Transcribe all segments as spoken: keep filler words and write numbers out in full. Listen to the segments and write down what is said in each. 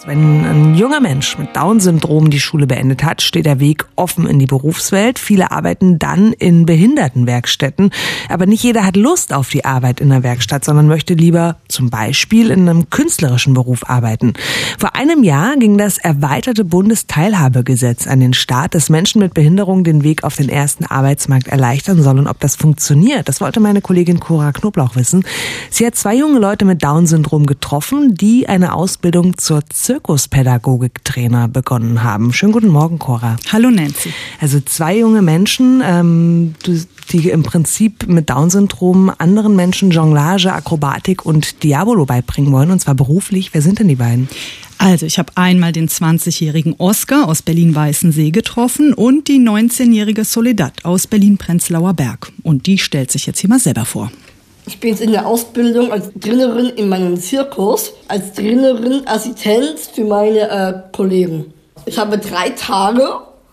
Wenn ein junger Mensch mit Down-Syndrom die Schule beendet hat, steht der Weg offen in die Berufswelt. Viele arbeiten dann in Behindertenwerkstätten. Aber nicht jeder hat Lust auf die Arbeit in der Werkstatt, sondern möchte lieber zum Beispiel in einem künstlerischen Beruf arbeiten. Vor einem Jahr ging das erweiterte Bundesteilhabegesetz an den Start, das Menschen mit Behinderung den Weg auf den ersten Arbeitsmarkt erleichtern soll. Und ob das funktioniert, das wollte meine Kollegin Cora Knoblauch wissen. Sie hat zwei junge Leute mit Down-Syndrom getroffen, die eine Ausbildung zur Zirkuspädagogik-Trainer begonnen haben. Schönen guten Morgen, Cora. Hallo, Nancy. Also zwei junge Menschen, ähm, die im Prinzip mit Down-Syndrom anderen Menschen Jonglage, Akrobatik und Diabolo beibringen wollen, und zwar beruflich. Wer sind denn die beiden? Also ich habe einmal den zwanzigjährigen Oskar aus Berlin-Weißensee getroffen und die neunzehnjährige Soledad aus Berlin-Prenzlauer Berg. Und die stellt sich jetzt hier mal selber vor. Ich bin jetzt in der Ausbildung als Trainerin in meinem Zirkus, als Trainerin Assistenz für meine äh, Kollegen. Ich habe drei Tage.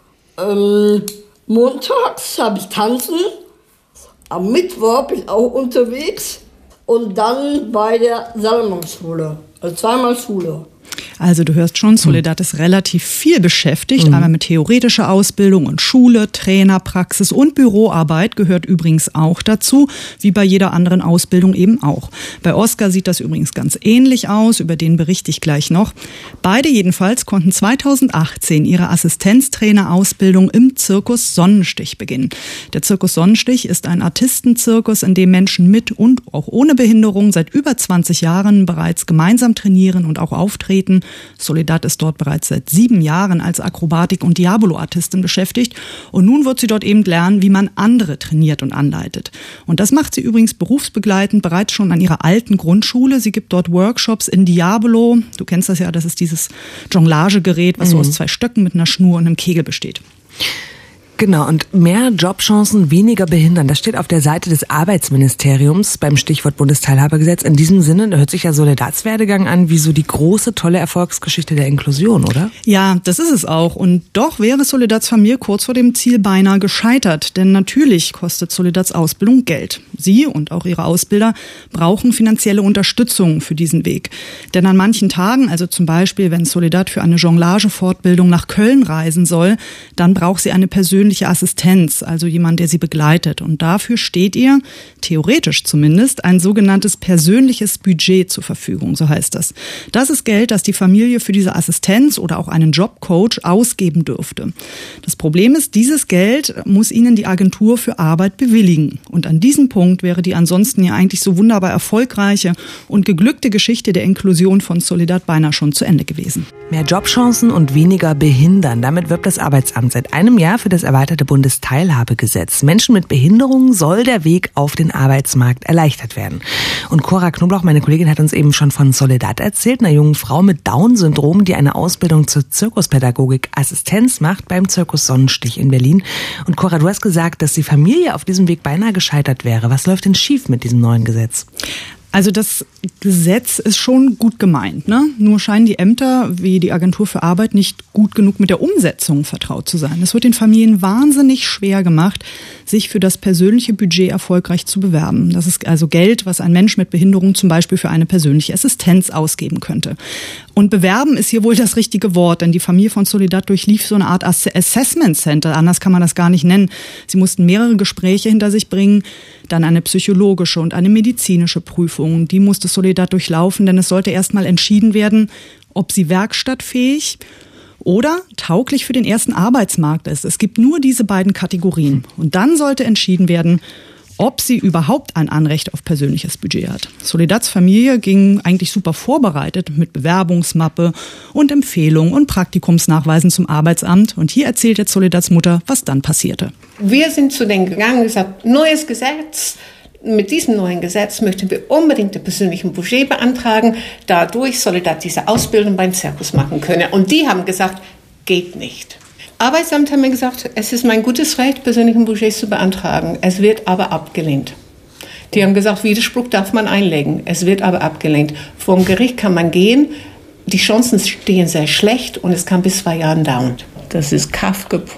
Ähm, montags habe ich Tanzen, am Mittwoch bin ich auch unterwegs und dann bei der Salomon-Schule, also zweimal Schule. Also du hörst schon, Soledad ist relativ viel beschäftigt, mhm. einmal mit theoretischer Ausbildung und Schule, Trainer, Praxis und Büroarbeit gehört übrigens auch dazu, wie bei jeder anderen Ausbildung eben auch. Bei Oskar sieht das übrigens ganz ähnlich aus, über den berichte ich gleich noch. Beide jedenfalls konnten zweitausendachtzehn ihre Assistenztrainerausbildung im Zirkus Sonnenstich beginnen. Der Zirkus Sonnenstich ist ein Artistenzirkus, in dem Menschen mit und auch ohne Behinderung seit über zwanzig Jahren bereits gemeinsam trainieren und auch auftreten. Soledad ist dort bereits seit sieben Jahren als Akrobatik- und Diabolo-Artistin beschäftigt und nun wird sie dort eben lernen, wie man andere trainiert und anleitet. Und das macht sie übrigens berufsbegleitend bereits schon an ihrer alten Grundschule. Sie gibt dort Workshops in Diabolo. Du kennst das ja, das ist dieses Jonglagegerät, was mhm. so aus zwei Stöcken mit einer Schnur und einem Kegel besteht. Genau, und mehr Jobchancen, weniger behindern. Das steht auf der Seite des Arbeitsministeriums beim Stichwort Bundesteilhabegesetz. In diesem Sinne, da hört sich ja Soledads Werdegang an wie so die große, tolle Erfolgsgeschichte der Inklusion, oder? Ja, das ist es auch. Und doch wäre Soledads Familie kurz vor dem Ziel beinahe gescheitert. Denn natürlich kostet Soledads Ausbildung Geld. Sie und auch ihre Ausbilder brauchen finanzielle Unterstützung für diesen Weg. Denn an manchen Tagen, also zum Beispiel, wenn Soledad für eine Jonglagefortbildung nach Köln reisen soll, dann braucht sie eine persönliche Assistenz, also jemand, der sie begleitet. Und dafür steht ihr, theoretisch zumindest, ein sogenanntes persönliches Budget zur Verfügung, so heißt das. Das ist Geld, das die Familie für diese Assistenz oder auch einen Jobcoach ausgeben dürfte. Das Problem ist, dieses Geld muss ihnen die Agentur für Arbeit bewilligen. Und an diesem Punkt wäre die ansonsten ja eigentlich so wunderbar erfolgreiche und geglückte Geschichte der Inklusion von Soledad beinahe schon zu Ende gewesen. Mehr Jobchancen und weniger behindern. Damit wirbt das Arbeitsamt seit einem Jahr für das erweiterte Bundesteilhabegesetz. Menschen mit Behinderung soll der Weg auf den Arbeitsmarkt erleichtert werden. Und Cora Knoblauch, meine Kollegin, hat uns eben schon von Soledad erzählt, einer jungen Frau mit Down-Syndrom, die eine Ausbildung zur Zirkuspädagogik Assistenz macht beim Zirkus Sonnenstich in Berlin. Und Cora, du hast gesagt, dass die Familie auf diesem Weg beinahe gescheitert wäre. Was läuft denn schief mit diesem neuen Gesetz? Also das Gesetz ist schon gut gemeint, ne? Nur scheinen die Ämter wie die Agentur für Arbeit nicht gut genug mit der Umsetzung vertraut zu sein. Es wird den Familien wahnsinnig schwer gemacht, sich für das persönliche Budget erfolgreich zu bewerben. Das ist also Geld, was ein Mensch mit Behinderung zum Beispiel für eine persönliche Assistenz ausgeben könnte. Und bewerben ist hier wohl das richtige Wort, denn die Familie von Soledad durchlief so eine Art Assessment Center. Anders kann man das gar nicht nennen. Sie mussten mehrere Gespräche hinter sich bringen, dann eine psychologische und eine medizinische Prüfung. Die musste Soledad durchlaufen, denn es sollte erst mal entschieden werden, ob sie werkstattfähig oder tauglich für den ersten Arbeitsmarkt ist. Es gibt nur diese beiden Kategorien. Und dann sollte entschieden werden, ob sie überhaupt ein Anrecht auf persönliches Budget hat. Soledads Familie ging eigentlich super vorbereitet mit Bewerbungsmappe und Empfehlungen und Praktikumsnachweisen zum Arbeitsamt. Und hier erzählt jetzt Soledads Mutter, was dann passierte. Wir sind zu denen gegangen und gesagt, neues Gesetz. Mit diesem neuen Gesetz möchten wir unbedingt ein persönliches Budget beantragen. Dadurch Soledad diese Ausbildung beim Zirkus machen können. Und die haben gesagt, geht nicht. Arbeitsamt haben mir gesagt, es ist mein gutes Recht, persönlichen Budget zu beantragen. Es wird aber abgelehnt. Die haben gesagt, Widerspruch darf man einlegen. Es wird aber abgelehnt. Vor dem Gericht kann man gehen. Die Chancen stehen sehr schlecht und es kann bis zwei Jahren dauern. Das ist Kafka pur.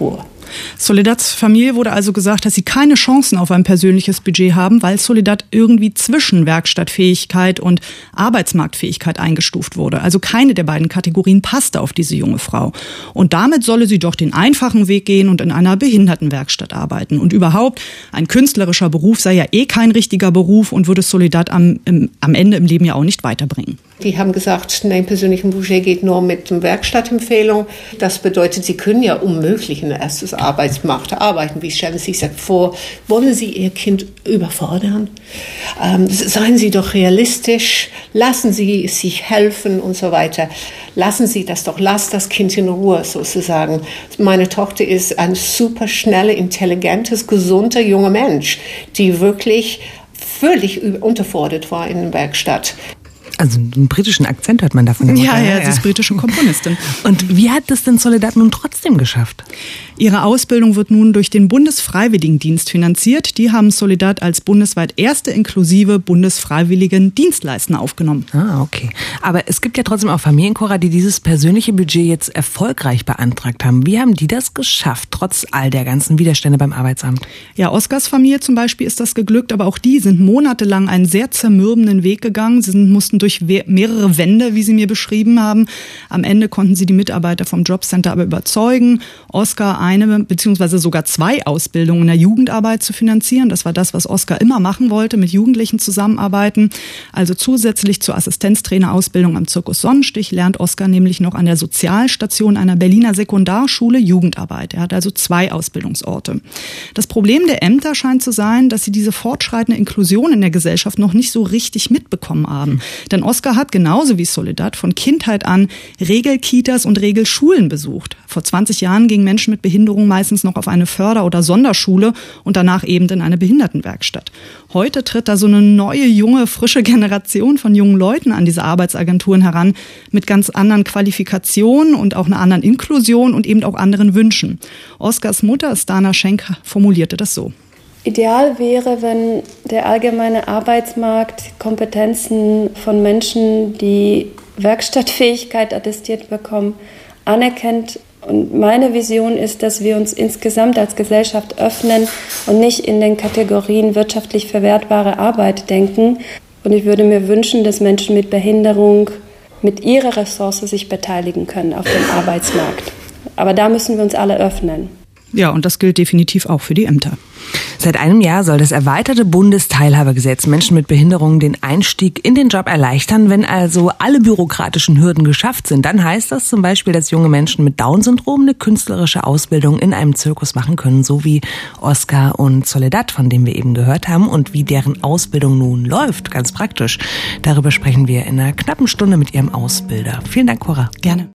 Soledats Familie wurde also gesagt, dass sie keine Chancen auf ein persönliches Budget haben, weil Soledad irgendwie zwischen Werkstattfähigkeit und Arbeitsmarktfähigkeit eingestuft wurde. Also keine der beiden Kategorien passte auf diese junge Frau. Und damit solle sie doch den einfachen Weg gehen und in einer Behindertenwerkstatt arbeiten. Und überhaupt, ein künstlerischer Beruf sei ja eh kein richtiger Beruf und würde Soledad am, im, am Ende im Leben ja auch nicht weiterbringen. Die haben gesagt, nein, persönlichen Budget geht nur mit einer Werkstattempfehlung. Das bedeutet, sie können ja unmöglich in der ersten Arbeitsmarkt arbeiten. Wie stellen Sie sich vor, wollen Sie Ihr Kind überfordern? Ähm, seien Sie doch realistisch, lassen Sie sich helfen und so weiter. Lassen Sie das doch, lass das Kind in Ruhe sozusagen. Meine Tochter ist ein super schneller, intelligentes, gesunder junger Mensch, die wirklich völlig unterfordert war in der Werkstatt. Also einen britischen Akzent hört man davon. Ja, ja, ja, sie ist britische Komponistin. Und wie hat das denn Soledad nun trotzdem geschafft? Ihre Ausbildung wird nun durch den Bundesfreiwilligendienst finanziert. Die haben Soledad als bundesweit erste inklusive bundesfreiwilligen Dienstleister aufgenommen. Ah, okay. Aber es gibt ja trotzdem auch Familiencora, die dieses persönliche Budget jetzt erfolgreich beantragt haben. Wie haben die das geschafft, trotz all der ganzen Widerstände beim Arbeitsamt? Ja, Oskars Familie zum Beispiel ist das geglückt, aber auch die sind monatelang einen sehr zermürbenden Weg gegangen. Sie mussten durch mehrere Wände, wie sie mir beschrieben haben. Am Ende konnten sie die Mitarbeiter vom Jobcenter aber überzeugen, Oskar eine beziehungsweise sogar zwei Ausbildungen in der Jugendarbeit zu finanzieren. Das war das, was Oskar immer machen wollte, mit Jugendlichen zusammenarbeiten. Also zusätzlich zur Assistenztrainerausbildung am Zirkus Sonnenstich lernt Oskar nämlich noch an der Sozialstation einer Berliner Sekundarschule Jugendarbeit. Er hat also zwei Ausbildungsorte. Das Problem der Ämter scheint zu sein, dass sie diese fortschreitende Inklusion in der Gesellschaft noch nicht so richtig mitbekommen haben. Denn Oskar hat genauso wie Soledad von Kindheit an Regelkitas und Regelschulen besucht. Vor zwanzig Jahren gingen Menschen mit Behinderung meistens noch auf eine Förder- oder Sonderschule und danach eben in eine Behindertenwerkstatt. Heute tritt da so eine neue, junge, frische Generation von jungen Leuten an diese Arbeitsagenturen heran mit ganz anderen Qualifikationen und auch einer anderen Inklusion und eben auch anderen Wünschen. Oskars Mutter, Stana Schenk, formulierte das so. Ideal wäre, wenn der allgemeine Arbeitsmarkt Kompetenzen von Menschen, die Werkstattfähigkeit attestiert bekommen, anerkennt. Und meine Vision ist, dass wir uns insgesamt als Gesellschaft öffnen und nicht in den Kategorien wirtschaftlich verwertbare Arbeit denken. Und ich würde mir wünschen, dass Menschen mit Behinderung mit ihrer Ressource sich beteiligen können auf dem Arbeitsmarkt. Aber da müssen wir uns alle öffnen. Ja, und das gilt definitiv auch für die Ämter. Seit einem Jahr soll das erweiterte Bundesteilhabegesetz Menschen mit Behinderungen den Einstieg in den Job erleichtern. Wenn also alle bürokratischen Hürden geschafft sind, dann heißt das zum Beispiel, dass junge Menschen mit Down-Syndrom eine künstlerische Ausbildung in einem Zirkus machen können, so wie Oskar und Soledad, von denen wir eben gehört haben, und wie deren Ausbildung nun läuft, ganz praktisch. Darüber sprechen wir in einer knappen Stunde mit ihrem Ausbilder. Vielen Dank, Cora. Gerne.